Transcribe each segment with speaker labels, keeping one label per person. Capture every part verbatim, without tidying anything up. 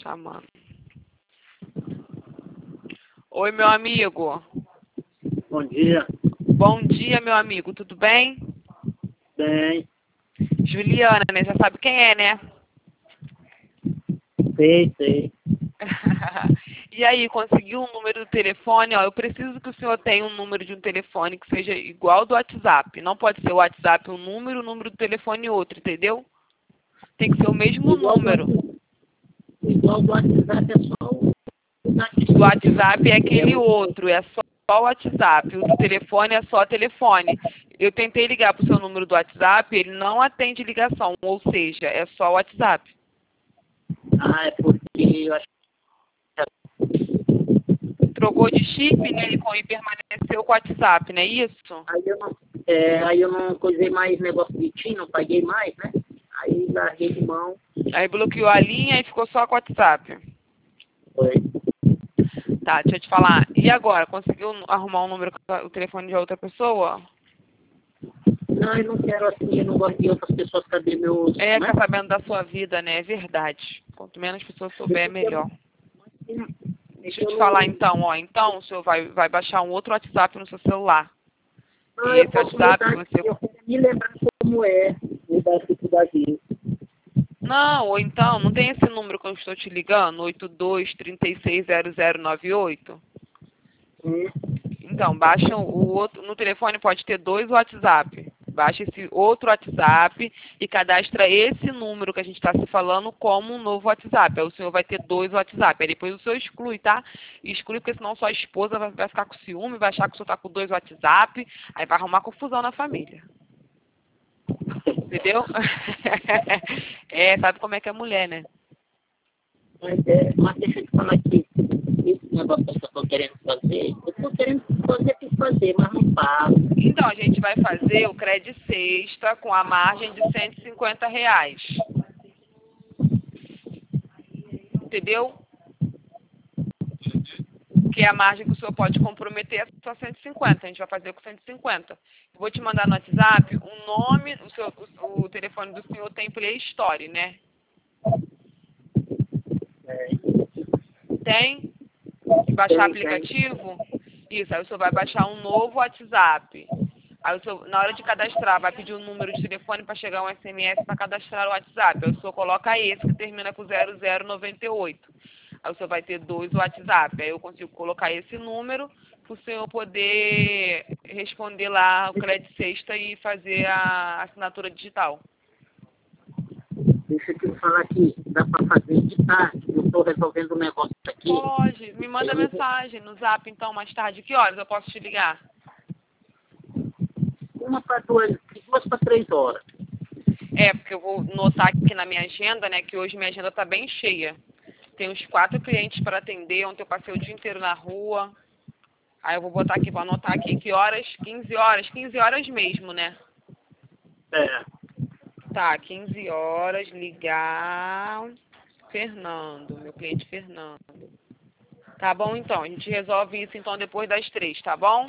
Speaker 1: chamando. Oi, meu amigo.
Speaker 2: Bom dia.
Speaker 1: Bom dia, meu amigo. Tudo bem?
Speaker 2: Bem,
Speaker 1: Juliana, né? Já sabe quem é, né?
Speaker 2: sei, sei.
Speaker 1: E aí, conseguiu um número do telefone? Ó, eu preciso que o senhor tenha um número de um telefone que seja igual ao do WhatsApp. Não pode ser o WhatsApp um número, o número do telefone outro, entendeu? Tem que ser o mesmo
Speaker 2: Igual do
Speaker 1: número.
Speaker 2: WhatsApp, igual do WhatsApp é só o
Speaker 1: O WhatsApp é aquele outro, é só o WhatsApp. O do telefone é só telefone. Eu tentei ligar para o seu número do WhatsApp, ele não atende ligação, ou seja, é só o WhatsApp.
Speaker 2: Ah, é porque eu acho
Speaker 1: Trocou de chip, né, e com- e permaneceu com o WhatsApp, não é isso?
Speaker 2: que aí eu não, é, aí eu não coisei mais negócio de ti, não paguei mais, né? Aí larguei de mão.
Speaker 1: Aí bloqueou a linha e ficou só com o WhatsApp.
Speaker 2: Foi.
Speaker 1: Tá, deixa eu te falar. E agora, conseguiu arrumar um número, o telefone de outra pessoa?
Speaker 2: Não, eu não quero assim, eu não gosto de outras pessoas saber meus,
Speaker 1: É,
Speaker 2: né?
Speaker 1: tá sabendo da sua vida, né? É verdade. Quanto menos pessoas souber, é melhor. Deixa eu te falar então, ó. Então, o senhor vai, vai baixar um outro WhatsApp no seu celular.
Speaker 2: Ah,
Speaker 1: E
Speaker 2: eu
Speaker 1: esse
Speaker 2: posso
Speaker 1: WhatsApp
Speaker 2: mudar,
Speaker 1: você...
Speaker 2: eu quero me lembrar como é mudar esse daqui.
Speaker 1: Não, ou então, não tem esse número que eu estou te ligando? oito dois, três seis, zero zero nove oito?
Speaker 2: Hum.
Speaker 1: Então, baixa o outro... No telefone pode ter dois WhatsApp. Baixa esse outro WhatsApp e cadastra esse número que a gente está se falando como um novo WhatsApp. Aí o senhor vai ter dois WhatsApp. Aí depois o senhor exclui, tá? Exclui, porque senão sua esposa vai, vai ficar com ciúme, vai achar que o senhor está com dois WhatsApp, aí vai arrumar confusão na família. Entendeu? É, sabe como é que é mulher, né?
Speaker 2: Mas, é, mas deixa eu te falar aqui, esse negócio que eu estou querendo fazer, eu estou querendo fazer por fazer, mas não pago.
Speaker 1: Então, a gente vai fazer o crédito sexta com a margem de cento e cinquenta reais. Entendeu? Que é a margem que o senhor pode comprometer é só cento e cinquenta. A gente vai fazer com cento e cinquenta. Eu vou te mandar no WhatsApp o nome, o, seu, o, o telefone do senhor tem Play Store, né?
Speaker 2: É,
Speaker 1: Tem? Que baixar
Speaker 2: tem, tem.
Speaker 1: aplicativo? Isso, aí o senhor vai baixar um novo WhatsApp. Aí o senhor, na hora de cadastrar, vai pedir um número de telefone para chegar um S M S para cadastrar o WhatsApp. Aí o senhor coloca esse que termina com zero zero nove oito. Aí o senhor vai ter dois WhatsApp. Aí eu consigo colocar esse número para o senhor poder responder lá o crédito sexta e fazer a assinatura digital.
Speaker 2: Deixa eu te falar aqui, dá para fazer de tarde, eu estou resolvendo um negócio aqui.
Speaker 1: Pode, me manda
Speaker 2: Eu-
Speaker 1: mensagem no zap então mais tarde. Que horas eu posso te ligar?
Speaker 2: Uma para duas, duas para três horas.
Speaker 1: É, porque eu vou notar aqui na minha agenda, né, que hoje minha agenda está bem cheia. Tem uns quatro clientes para atender, ontem eu passei o dia inteiro na rua. Aí eu vou botar aqui, vou anotar aqui que horas, quinze horas, quinze horas mesmo, né?
Speaker 2: É,
Speaker 1: Tá, quinze horas, ligar Fernando, meu cliente Fernando. Tá bom então, a gente resolve isso então depois das três, tá bom?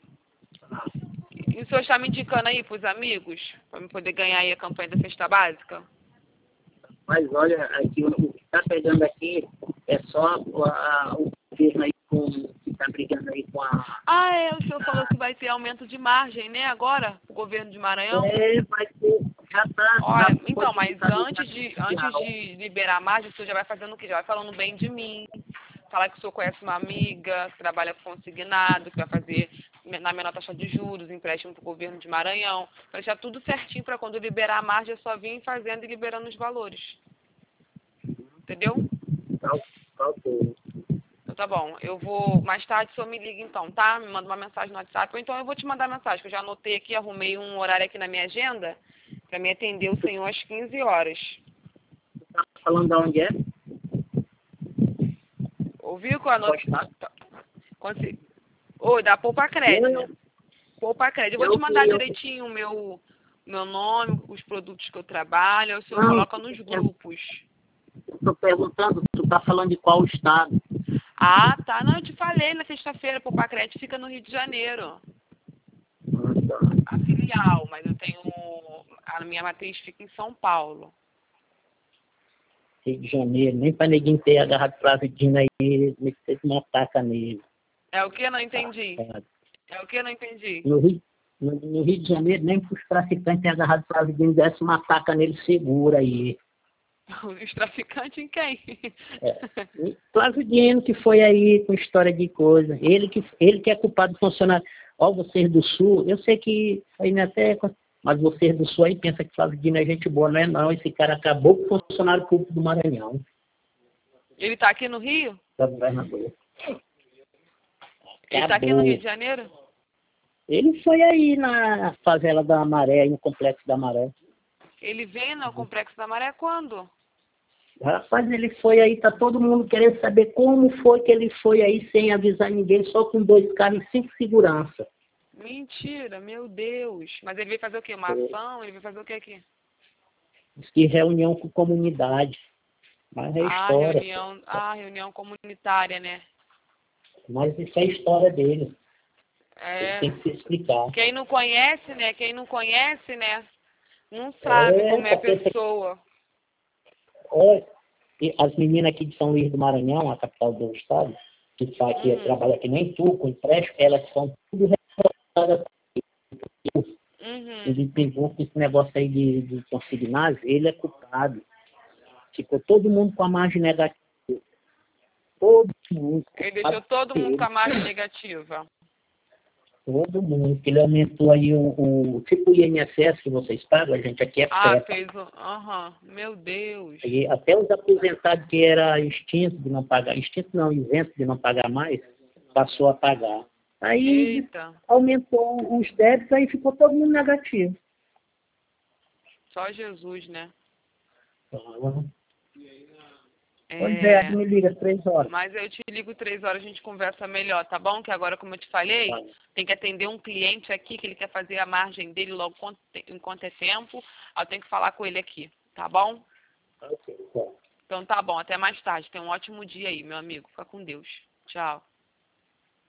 Speaker 1: E o senhor está me indicando aí pros amigos, para eu poder ganhar aí a campanha da cesta básica?
Speaker 2: mas olha, aqui, o que está pegando aqui é só a, o governo aí com, que está brigando aí com a...
Speaker 1: Ah, é, o senhor falou que vai ter aumento de margem, né, agora, o governo de Maranhão?
Speaker 2: É, vai ter, já está, já
Speaker 1: Olha,
Speaker 2: foi
Speaker 1: então, mas
Speaker 2: publicado no
Speaker 1: antes
Speaker 2: Diário
Speaker 1: de, antes
Speaker 2: Oficial.
Speaker 1: de liberar a margem, o senhor já vai fazendo o quê? Já vai falando bem de mim, falar que o senhor conhece uma amiga, que trabalha com consignado, que vai fazer na menor taxa de juros, empréstimo para o governo de Maranhão, para deixar tudo certinho para quando liberar a margem, eu só vir fazendo e liberando os valores. Entendeu?
Speaker 2: Tá, tá ok.
Speaker 1: Então tá bom, eu vou, mais tarde o senhor me liga então, tá? Me manda uma mensagem no WhatsApp, ou então eu vou te mandar mensagem, que eu já anotei aqui, arrumei um horário aqui na minha agenda, para me atender o senhor às quinze horas.
Speaker 2: Tá falando de onde é?
Speaker 1: Ouviu que eu
Speaker 2: Pode
Speaker 1: anotei?
Speaker 2: estar.
Speaker 1: Consi... Oi, dá Poupa Crédito, né?
Speaker 2: Eu,
Speaker 1: Poupa Crédito. Eu vou te
Speaker 2: eu,
Speaker 1: mandar
Speaker 2: eu,
Speaker 1: direitinho o meu, meu nome, os produtos que eu trabalho, o senhor
Speaker 2: não,
Speaker 1: coloca nos grupos.
Speaker 2: estou perguntando, tu tá falando de qual estado?
Speaker 1: Ah, tá. Não, eu te falei na sexta-feira, Poupa Crédito fica no Rio de Janeiro.
Speaker 2: Ah, tá.
Speaker 1: A filial, mas eu tenho... A minha matriz fica em São Paulo.
Speaker 2: Rio de Janeiro, nem para neguinho ter agarrado Flavidina aí, me fez uma taca nele.
Speaker 1: É o que? Não entendi. É o que? Não entendi.
Speaker 2: No Rio, no, no Rio de Janeiro, nem para os traficantes terem agarrado Flavidina, desse uma taca nele segura aí.
Speaker 1: Os traficantes em quem?
Speaker 2: É. Flavidino que foi aí com história de coisa. Ele que, ele que é culpado do funcionário. Ó, vocês do Sul, eu sei que aí não é até... Mas vocês do Sul aí pensam que Flavidino é gente boa, não é não. Esse cara acabou com o funcionário público do Maranhão.
Speaker 1: Ele tá aqui no Rio?
Speaker 2: Da governadora.
Speaker 1: Ele tá aqui no Rio de Janeiro?
Speaker 2: Ele foi aí na favela da Maré, aí no Complexo da Maré.
Speaker 1: Ele vem no Complexo da Maré quando?
Speaker 2: Rapaz, ele foi aí, tá todo mundo querendo saber como foi que ele foi aí sem avisar ninguém, só com dois carros e cinco segurança.
Speaker 1: Mentira, meu Deus. Mas ele veio fazer o quê? Uma ação? Ele veio fazer o quê aqui?
Speaker 2: Diz que reunião com comunidade. Mas é
Speaker 1: ah,
Speaker 2: história.
Speaker 1: Reunião, ah, reunião comunitária, né?
Speaker 2: Mas isso é história dele.
Speaker 1: É.
Speaker 2: Ele tem que se explicar.
Speaker 1: Quem não conhece, né? Quem não conhece, né? Não sabe
Speaker 2: é,
Speaker 1: como é a pessoa.
Speaker 2: Olha, as meninas aqui de São Luís do Maranhão, a capital do estado, que faz aqui,
Speaker 1: Uhum.
Speaker 2: trabalha que nem tu, com empréstimo, elas são tudo revoltadas.
Speaker 1: Uhum.
Speaker 2: Ele pegou com esse negócio aí de, de consignado, ele é culpado. Ficou todo mundo com a margem negativa. Todo mundo.
Speaker 1: Ele deixou todo mundo com a margem negativa.
Speaker 2: Todo mundo. Ele aumentou aí o, o tipo o I N S S que vocês pagam, a gente aqui é
Speaker 1: Ah,
Speaker 2: F E P.
Speaker 1: fez o... Aham. Uhum. Meu Deus.
Speaker 2: E até os aposentados que era extinto de não pagar, extinto não, isento de não pagar mais, passou a pagar. Aí
Speaker 1: Eita.
Speaker 2: aumentou os débitos, aí ficou todo mundo negativo.
Speaker 1: Só Jesus, né?
Speaker 2: Uhum.
Speaker 1: É...
Speaker 2: Pois é, me liga, três horas.
Speaker 1: Mas eu te ligo três horas, a gente conversa melhor, tá bom? Que agora, como eu te falei,
Speaker 2: Tá.
Speaker 1: tem que atender um cliente aqui, que ele quer fazer a margem dele logo enquanto é tempo. Eu tenho que falar com ele aqui, tá bom?
Speaker 2: Ok, tá.
Speaker 1: Então tá bom, até mais tarde. Tenha um ótimo dia aí, meu amigo. Fica com Deus. Tchau.